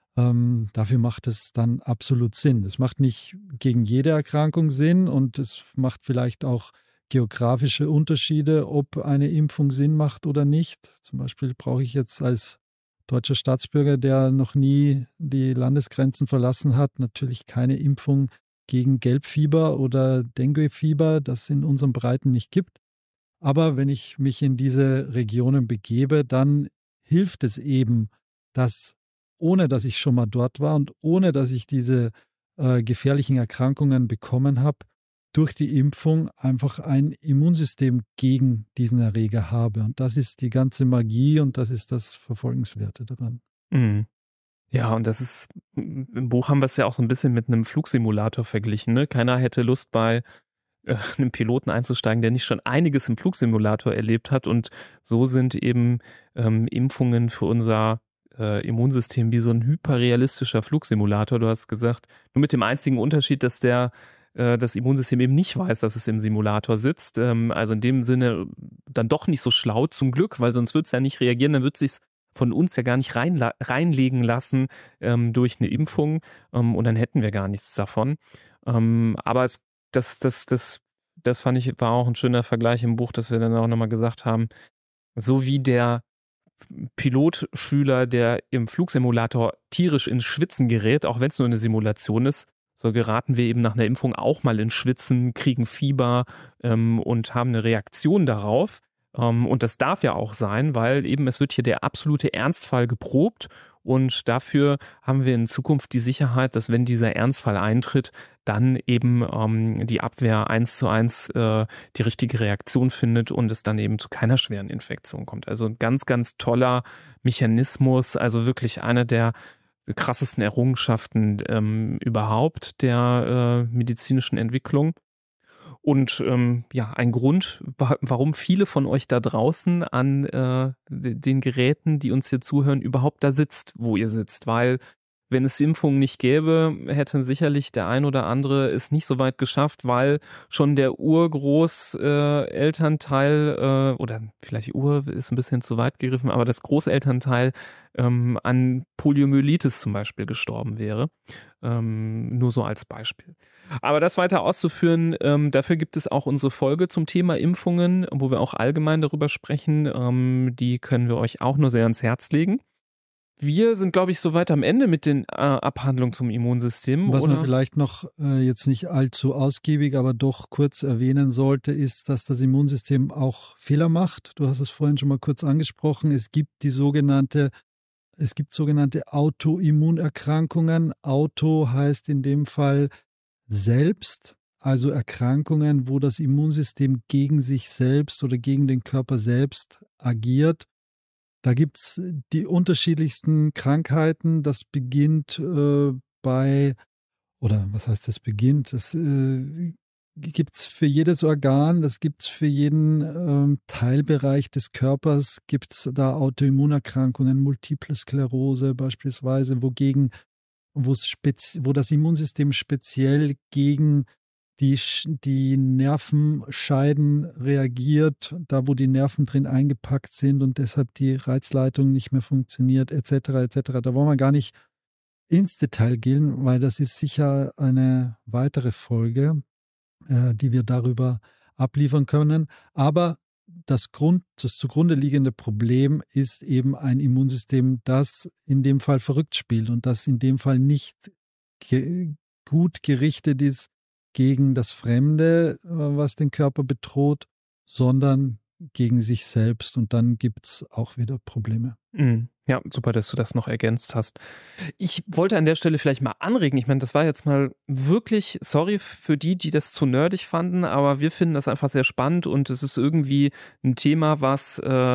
Dafür macht es dann absolut Sinn. Es macht nicht gegen jede Erkrankung Sinn und es macht vielleicht auch geografische Unterschiede, ob eine Impfung Sinn macht oder nicht. Zum Beispiel brauche ich jetzt als deutscher Staatsbürger, der noch nie die Landesgrenzen verlassen hat, natürlich keine Impfung gegen Gelbfieber oder Denguefieber, das es in unseren Breiten nicht gibt. Aber wenn ich mich in diese Regionen begebe, dann hilft es eben, dass, ohne dass ich schon mal dort war und ohne dass ich diese gefährlichen Erkrankungen bekommen habe, durch die Impfung einfach ein Immunsystem gegen diesen Erreger habe. Und das ist die ganze Magie und das ist das Verfolgenswerte daran. Mhm. Ja, und das ist, im Buch haben wir es ja auch so ein bisschen mit einem Flugsimulator verglichen. Ne? Keiner hätte Lust, bei einem Piloten einzusteigen, der nicht schon einiges im Flugsimulator erlebt hat. Und so sind eben Impfungen für unser Immunsystem wie so ein hyperrealistischer Flugsimulator. Du hast gesagt, nur mit dem einzigen Unterschied, dass das Immunsystem eben nicht weiß, dass es im Simulator sitzt. Also in dem Sinne dann doch nicht so schlau, zum Glück, weil sonst wird es ja nicht reagieren, dann wird es sich von uns ja gar nicht reinlegen lassen durch eine Impfung und dann hätten wir gar nichts davon. Aber das fand ich, war auch ein schöner Vergleich im Buch, dass wir dann auch nochmal gesagt haben, so wie der Pilotschüler, der im Flugsimulator tierisch ins Schwitzen gerät, auch wenn es nur eine Simulation ist, so geraten wir eben nach einer Impfung auch mal ins Schwitzen, kriegen Fieber und haben eine Reaktion darauf. Und das darf ja auch sein, weil eben es wird hier der absolute Ernstfall geprobt und dafür haben wir in Zukunft die Sicherheit, dass wenn dieser Ernstfall eintritt, dann eben die Abwehr 1:1 die richtige Reaktion findet und es dann eben zu keiner schweren Infektion kommt. Also ein ganz, ganz toller Mechanismus, also wirklich einer der krassesten Errungenschaften überhaupt der medizinischen Entwicklung. Und ein Grund, warum viele von euch da draußen an den Geräten, die uns hier zuhören, überhaupt da sitzt, wo ihr sitzt. Weil wenn es Impfungen nicht gäbe, hätte sicherlich der ein oder andere es nicht so weit geschafft, weil schon der Urgroßelternteil oder vielleicht die Ur ist ein bisschen zu weit gegriffen, aber das Großelternteil an Poliomyelitis zum Beispiel gestorben wäre. Nur so als Beispiel. Aber das weiter auszuführen, dafür gibt es auch unsere Folge zum Thema Impfungen, wo wir auch allgemein darüber sprechen. Die können wir euch auch nur sehr ans Herz legen. Wir sind, glaube ich, soweit am Ende mit den Abhandlungen zum Immunsystem. Was oder? man vielleicht noch jetzt nicht allzu ausgiebig, aber doch kurz erwähnen sollte, ist, dass das Immunsystem auch Fehler macht. Du hast es vorhin schon mal kurz angesprochen. Es gibt sogenannte Autoimmunerkrankungen. Auto heißt in dem Fall selbst, also Erkrankungen, wo das Immunsystem gegen sich selbst oder gegen den Körper selbst agiert. Da gibt es die unterschiedlichsten Krankheiten. Das beginnt das gibt es für jedes Organ, das gibt es für jeden Teilbereich des Körpers, gibt es da Autoimmunerkrankungen, Multiple Sklerose beispielsweise, wo das Immunsystem speziell gegen die Nervenscheiden reagiert, da wo die Nerven drin eingepackt sind und deshalb die Reizleitung nicht mehr funktioniert, etc. etc. Da wollen wir gar nicht ins Detail gehen, weil das ist sicher eine weitere Folge, die wir darüber abliefern können. Aber das zugrunde liegende Problem ist eben ein Immunsystem, das in dem Fall verrückt spielt und das in dem Fall nicht gut gerichtet ist gegen das Fremde, was den Körper bedroht, sondern gegen sich selbst. Und dann gibt es auch wieder Probleme. Ja, super, dass du das noch ergänzt hast. Ich wollte an der Stelle vielleicht mal anregen. Ich meine, das war jetzt mal wirklich, sorry für die das zu nerdig fanden, aber wir finden das einfach sehr spannend und es ist irgendwie ein Thema, was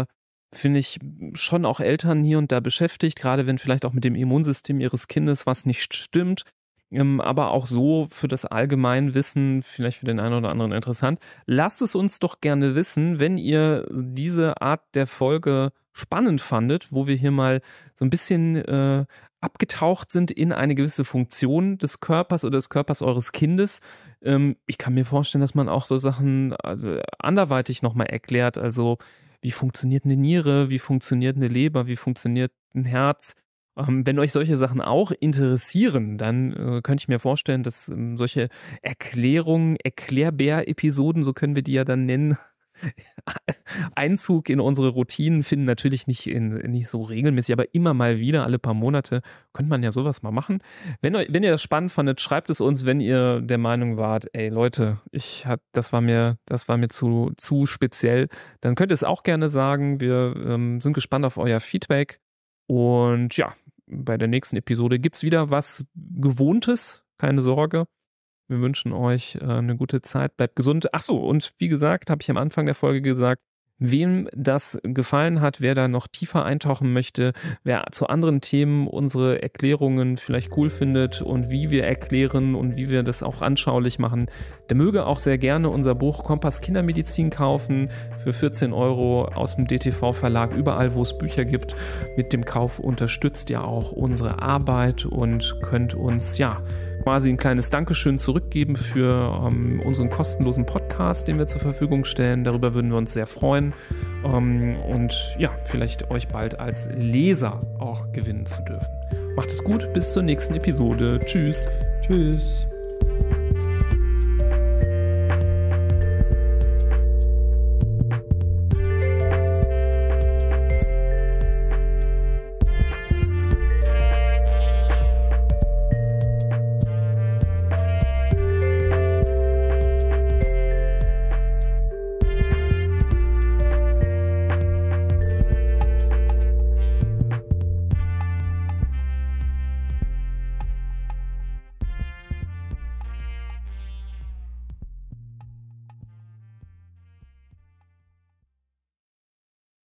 finde ich, schon auch Eltern hier und da beschäftigt, gerade wenn vielleicht auch mit dem Immunsystem ihres Kindes was nicht stimmt. Aber auch so für das Allgemeinwissen, vielleicht für den einen oder anderen interessant. Lasst es uns doch gerne wissen, wenn ihr diese Art der Folge spannend fandet, wo wir hier mal so ein bisschen abgetaucht sind in eine gewisse Funktion des Körpers oder des Körpers eures Kindes. Ich kann mir vorstellen, dass man auch so Sachen anderweitig nochmal erklärt. Also wie funktioniert eine Niere, wie funktioniert eine Leber, wie funktioniert ein Herz. Wenn euch solche Sachen auch interessieren, dann könnte ich mir vorstellen, dass solche Erklärungen, Erklärbär-Episoden, so können wir die ja dann nennen, Einzug in unsere Routinen finden. Natürlich nicht so regelmäßig, aber immer mal wieder, alle paar Monate, könnte man ja sowas mal machen. Wenn ihr das spannend fandet, schreibt es uns, wenn ihr der Meinung wart, ey Leute, das war mir zu speziell, dann könnt ihr es auch gerne sagen. Wir sind gespannt auf euer Feedback. Und ja, bei der nächsten Episode gibt's wieder was Gewohntes, keine Sorge. Wir wünschen euch eine gute Zeit, bleibt gesund. Ach so, und wie gesagt, habe ich am Anfang der Folge gesagt, wem das gefallen hat, wer da noch tiefer eintauchen möchte, wer zu anderen Themen unsere Erklärungen vielleicht cool findet und wie wir erklären und wie wir das auch anschaulich machen, der möge auch sehr gerne unser Buch Kompass Kindermedizin kaufen für 14 € aus dem DTV-Verlag, überall wo es Bücher gibt. Mit dem Kauf unterstützt ihr auch unsere Arbeit und könnt uns quasi ein kleines Dankeschön zurückgeben für unseren kostenlosen Podcast, den wir zur Verfügung stellen. Darüber würden wir uns sehr freuen und vielleicht euch bald als Leser auch gewinnen zu dürfen. Macht es gut, bis zur nächsten Episode. Tschüss. Tschüss.